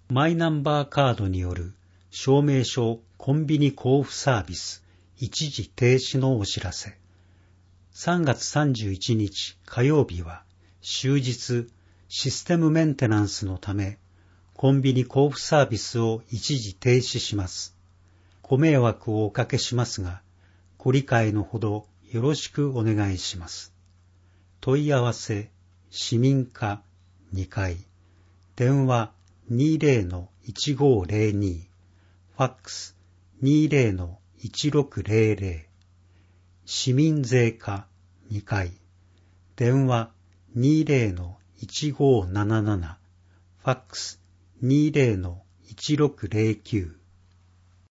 マイナンバーカードによる証明書コンビニ交付サービス一時停止のお知らせ。3月31日火曜日は終日システムメンテナンスのためコンビニ交付サービスを一時停止します。ご迷惑をおかけしますが、ご理解のほどよろしくお願いします。問い合わせ、市民課2階、電話 20-1502、ファックス 20-1600、市民税課2階、電話 20-1577、ファックス 20-1609、